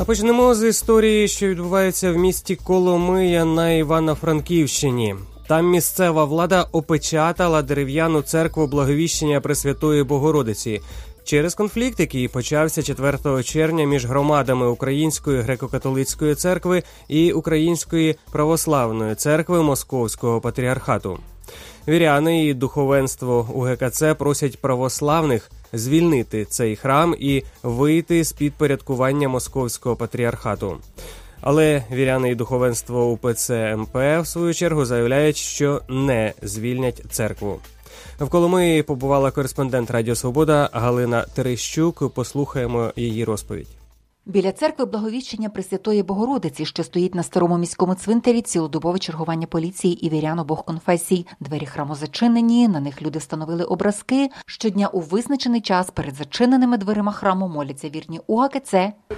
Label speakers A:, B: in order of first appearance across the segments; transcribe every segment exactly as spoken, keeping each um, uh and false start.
A: А почнемо з історії, що відбувається в місті Коломия на Івано-Франківщині. Там місцева влада опечатала дерев'яну церкву Благовіщення Пресвятої Богородиці через конфлікт, який почався четвертого червня між громадами Української греко-католицької церкви і Української православної церкви Московського патріархату. Віряни і духовенство УГКЦ просять православних звільнити цей храм і вийти з підпорядкування Московського патріархату. Але віряни і духовенство УПЦ МП в свою чергу заявляють, що не звільнять церкву. В Коломиї побувала кореспондент Радіо Свобода Галина Терещук. Послухаємо її розповідь.
B: Біля церкви Благовіщення Пресвятої Богородиці, що стоїть на старому міському цвинтарі, цілодобове чергування поліції і вірян обох конфесій. Двері храму зачинені, на них люди встановили образки. Щодня у визначений час перед зачиненими дверима храму моляться вірні УГКЦ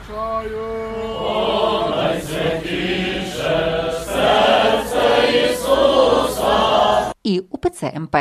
B: і УПЦ МП.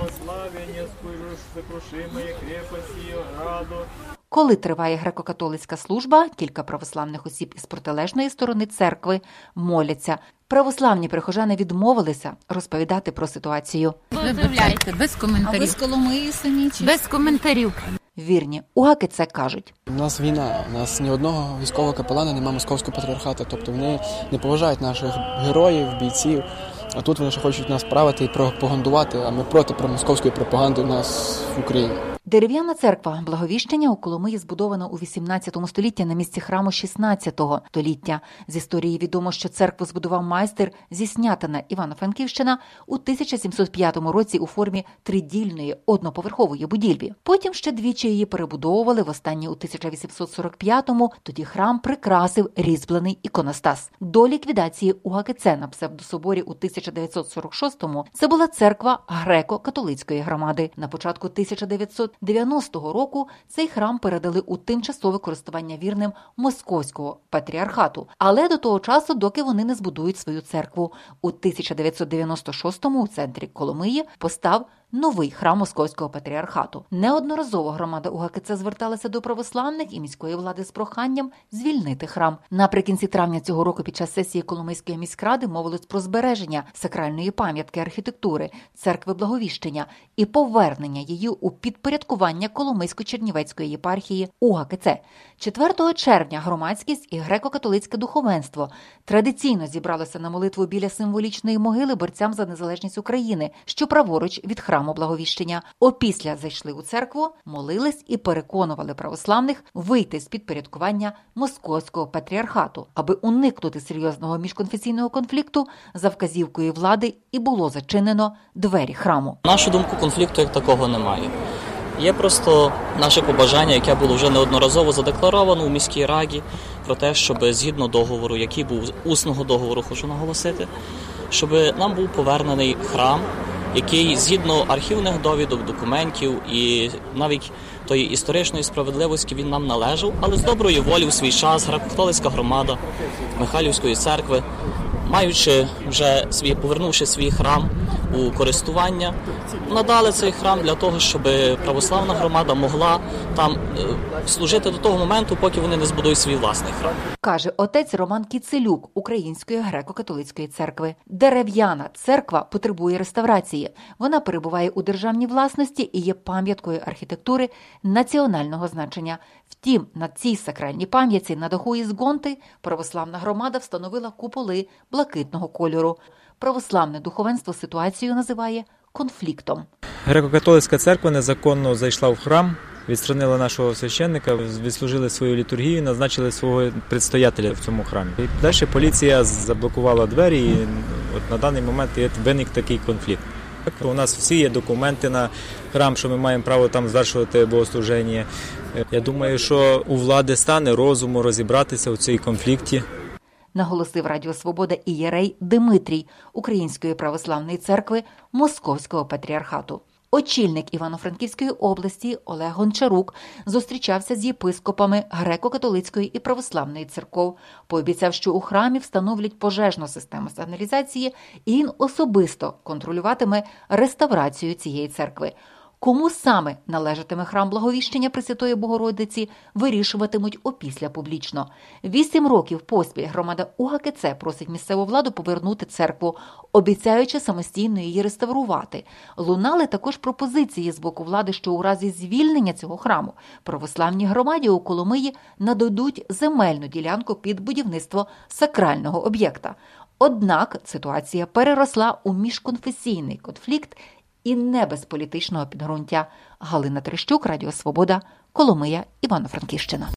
B: Коли триває греко-католицька служба, кілька православних осіб із протилежної сторони церкви моляться. Православні прихожани відмовилися розповідати про ситуацію.
C: Вибачайте, без коментарів.
D: А ви з Коломиї самі? Чи?
C: Без коментарів.
B: Вірні УГКЦ кажуть.
E: У нас війна, у нас ні одного військового капелана немає Московського патріархату, тобто вони не поважають наших героїв, бійців, а тут вони ще хочуть нас правити і пропагандувати, а ми проти промосковської пропаганди у нас в Україні.
B: Дерев'яна церква Благовіщення у Коломиї збудована у вісімнадцятому столітті на місці храму шістнадцятого століття. З історії відомо, що церкву збудував майстер зі Снятина, Івано-Франківщина, у тисяча сімсот п'ятому році у формі тридільної одноповерхової будівлі. Потім ще двічі її перебудовували, востаннє у тисяча вісімсот сорок п'ятому, тоді храм прикрасив різьблений іконостас. До ліквідації УГКЦ на псевдособорі у тисяча дев'ятсот сорок шостому це була церква греко-католицької громади. На початку тисяча дев'ятсот дев'яностого року цей храм передали у тимчасове користування вірним Московського патріархату. Але до того часу, доки вони не збудують свою церкву. У тисяча дев'ятсот дев'яносто шостому у центрі Коломиї постав новий храм Московського патріархату. Неодноразово громада УГКЦ зверталася до православних і міської влади з проханням звільнити храм. Наприкінці травня цього року під час сесії Коломийської міськради мовилось про збереження сакральної пам'ятки архітектури церкви Благовіщення і повернення її у підпорядкування Коломийсько-Чернівецької єпархії УГКЦ. четвертого червня громадськість і греко-католицьке духовенство традиційно зібралося на молитву біля символічної могили борцям за незалежність України, що праворуч від храму Благовіщення. Опісля зайшли у церкву, молились і переконували православних вийти з підпорядкування Московського патріархату. Аби уникнути серйозного міжконфесійного конфлікту, за вказівкою влади і було зачинено двері храму.
F: На нашу думку, конфлікту як такого немає. Є просто наше побажання, яке було вже неодноразово задекларовано у міській раді, про те, щоб згідно договору, який був усного договору, хочу наголосити, щоб нам був повернений храм, який згідно архівних довідок, документів і навіть тої історичної справедливості він нам належав, але з доброї волі в свій час греко-католицька громада Михайлівської церкви, маючи вже свій, повернувши свій храм у користування, надали цей храм для того, щоб православна громада могла там служити до того моменту, поки вони не збудують свій власний храм.
B: Каже отець Роман Кіцелюк Української греко-католицької церкви. Дерев'яна церква потребує реставрації. Вона перебуває у державній власності і є пам'яткою архітектури національного значення. Втім, на цій сакральній пам'ятці на даху із гонти православна громада встановила куполи блакитного кольору. Православне духовенство ситуацію називає конфліктом.
G: Греко-католицька церква незаконно зайшла в храм, відсторонила нашого священника, відслужили свою літургію, назначили свого предстоятеля в цьому храмі. І далі поліція заблокувала двері і от на даний момент виник такий конфлікт. У нас всі є документи на храм, що ми маємо право там звершувати богослужіння. Я думаю, що у влади стане розуму розібратися у цій конфлікті.
B: Наголосив Радіо Свобода ієрей Димитрій Української православної церкви Московського патріархату. Очільник Івано-Франківської області Олег Гончарук зустрічався з єпископами греко-католицької і православної церков. Пообіцяв, що у храмі встановлять пожежну систему сигналізації і він особисто контролюватиме реставрацію цієї церкви. Кому саме належатиме храм Благовіщення Пресвятої Богородиці, вирішуватимуть опісля публічно. Вісім років поспіль громада УГКЦ просить місцеву владу повернути церкву, обіцяючи самостійно її реставрувати. Лунали також пропозиції з боку влади, що у разі звільнення цього храму православній громаді у Коломиї нададуть земельну ділянку під будівництво сакрального об'єкта. Однак ситуація переросла у міжконфесійний конфлікт і не без політичного підґрунтя. Галина Трещук, Радіо Свобода, Коломия, Івано-Франківщина.